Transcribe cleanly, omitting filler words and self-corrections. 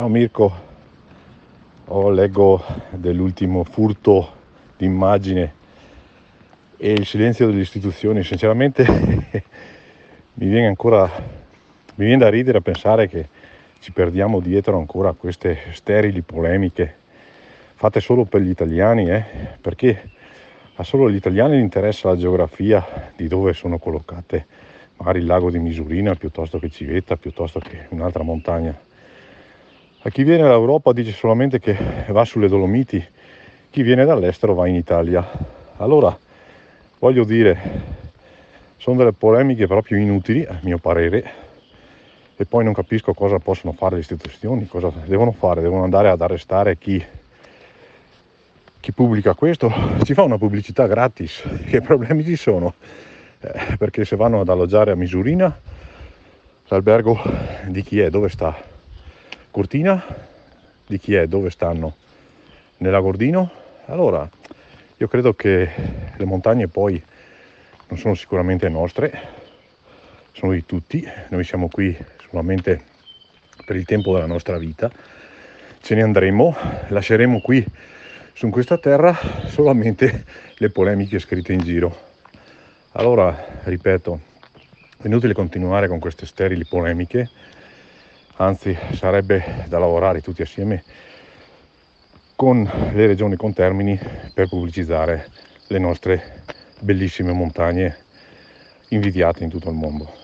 Ciao Mirko, leggo dell'ultimo furto d'immagine e il silenzio delle istituzioni. Sinceramente mi viene da ridere a pensare che ci perdiamo dietro ancora a queste sterili polemiche fatte solo per gli italiani, perché a solo agli italiani interessa la geografia di dove sono collocate magari il lago di Misurina piuttosto che Civetta, piuttosto che un'altra montagna. A chi viene dall'Europa dice solamente che va sulle Dolomiti, chi viene dall'estero va in Italia. Allora, voglio dire, sono delle polemiche proprio inutili, a mio parere, e poi non capisco cosa possono fare le istituzioni, cosa devono fare, devono andare ad arrestare chi pubblica questo, ci fa una pubblicità gratis, che problemi ci sono? Perché se vanno ad alloggiare a Misurina, l'albergo di chi è? Dove sta? Cortina? Di chi è? Dove stanno? Nell'Agordino? Allora, io credo che le montagne poi non sono sicuramente nostre, sono di tutti, noi siamo qui solamente per il tempo della nostra vita, ce ne andremo, lasceremo qui su questa terra solamente le polemiche scritte in giro. Allora, ripeto, è inutile continuare con queste sterili polemiche, anzi sarebbe da lavorare tutti assieme con le regioni contermini per pubblicizzare le nostre bellissime montagne invidiate in tutto il mondo.